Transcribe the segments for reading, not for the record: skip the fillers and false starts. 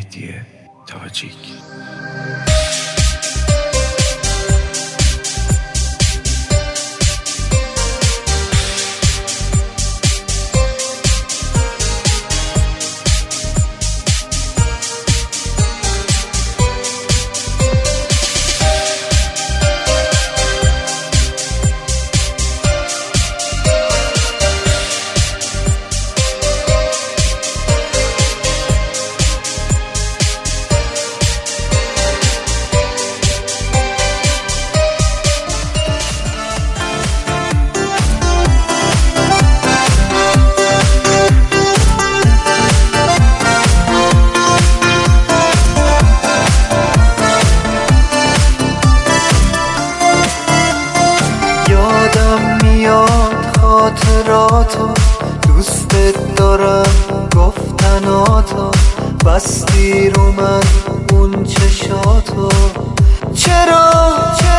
مهدی تاجیک. خاطراتو دوستت دارم گفتناتو بستی رو من اون چشاتو چرا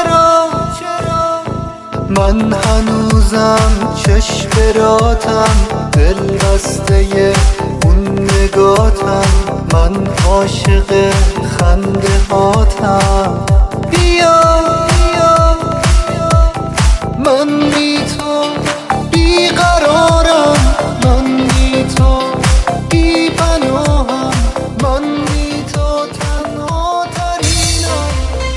من هنوزم چشم براتم دل بسته اون نگاتم من عاشق خنده هاتم بیا من بی تو بیقرارم من بی تو بی پناهم من بی تو تنها ترینم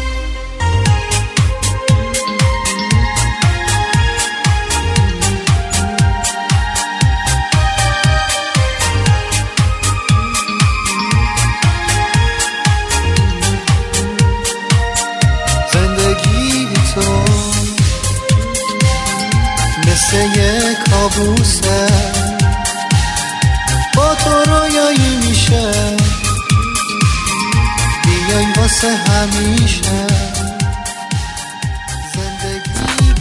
زندگی بی تو مثل یک کابوسه با تو رویایی میشه بیای واسه همیشه زندگی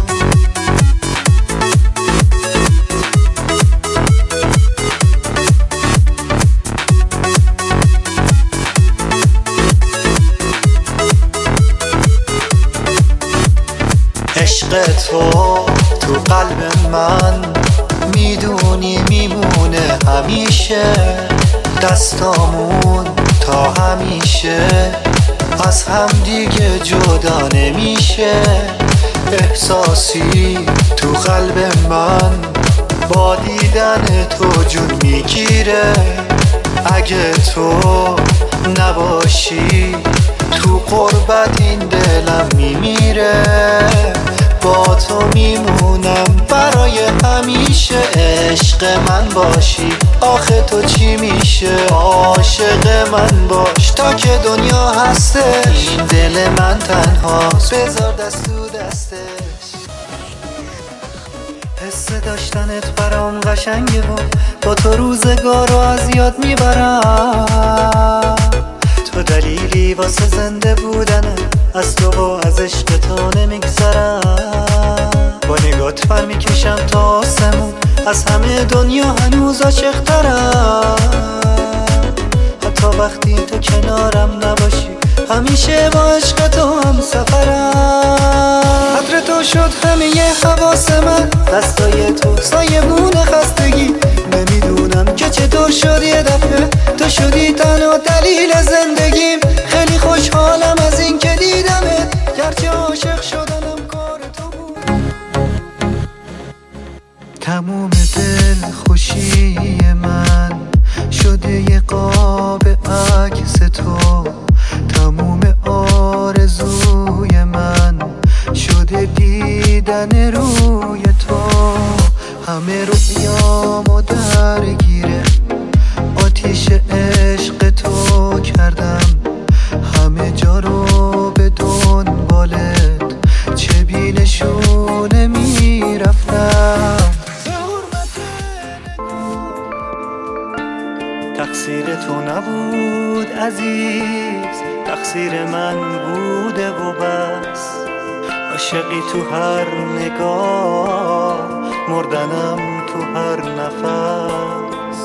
عشق تو قلب من میدونی میمونه همیشه دستامون تا همیشه از هم دیگه جدا نمیشه احساسی تو قلب من با دیدن تو جون میگیره اگه تو نباشی تو قربت این دلم میمیره با تو میمونم برای همیشه عشق من باشی آخه تو چی میشه عاشق من باش تا که دنیا هستش این دل من تنهاست بذار دست تو دستش حس داشتنت برام قشنگه و با تو روزگارو از یاد میبرم تو دلیلی واسه زنده بودنه از تو و از عشق تو نمیگذرم با نگات پر میکشم تا آسمون از همه دنیا هنوز عاشق‌ترم حتی وقتی تو کنارم نباشی همیشه با عشق تو هم سفرم خاطر تو شد همه حواس من دستای تو سایبون خستگی نمیدونم که چطور شد یه دفعه تو شدی تنها دلیل زندگیم خیلی خوشحالم از این که دیدمت گرچه عاشق شدنم کار تو بود تموم دل خوشی من شده یه قاب عکس تو تموم آرزوی من شده دیدن روی تو همه رویامو درگیره آتیش عشق تو کردم همه جا رو به دنبالت چه بینشونه میرفتم تقصیر تو نبود عزیز تقصیر من بوده و بس عاشقی تو هر نگاه مردنم تو هر نفس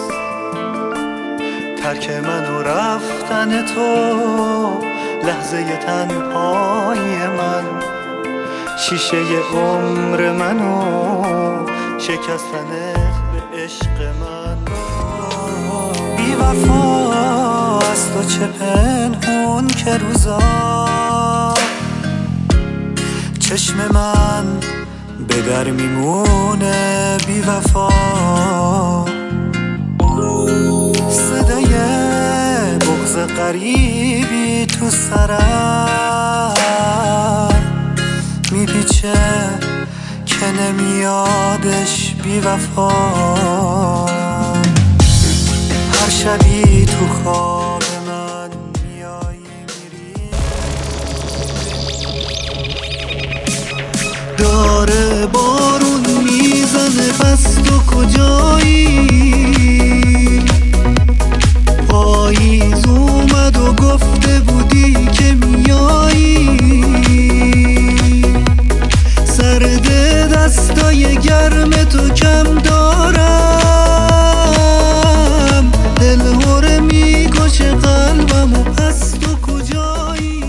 ترک من و رفتن تو لحظه تنهای من شیشه عمر منو شکستن به عشق من بی وفا از تو چه پنهون که روزا چشم من به در میمونه بی وفا. صدای بغض غریبی تو سرم میپیچه که نمیادش بی وفا. هر شبی تو خواب من میایی میری، داره بارون میزنه پس تو کجایی؟ پاییز اومد و گفته بودی که میایی. سرد دستای گرم تو کم دارم، دلهوره میکشه قلبم و پس تو کجایی؟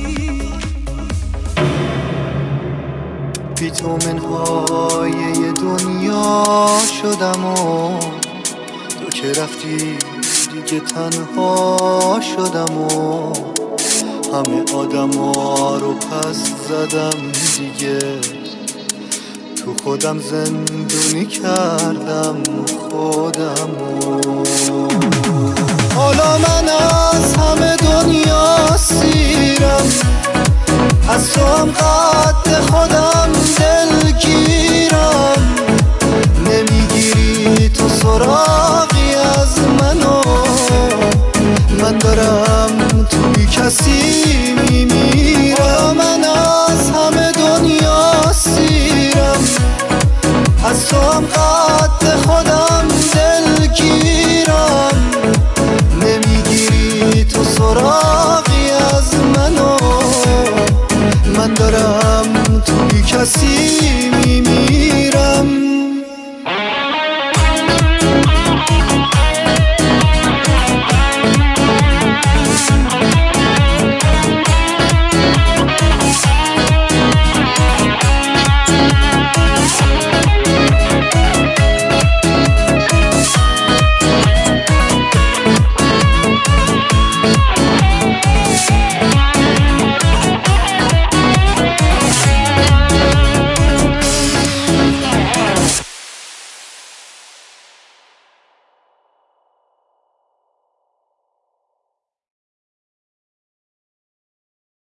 ویتامین‌های دنیا شدم و تو که رفتی دیگه تنها شدم و همه آدما رو پس زدم دیگه، تو خودم زندونی کردم خودمو. حالا من از همه دنیا سیرم، از تو هم قد خودم دلگیرم. نمیگیری تو سراغی از منو، من دارم تو بی کسی میمیرم. من از همه دنیا سیرم، از تو هم قد خودم دلگیرم. نمیگیری تو سراغی از منو، من دارم تو بی کسی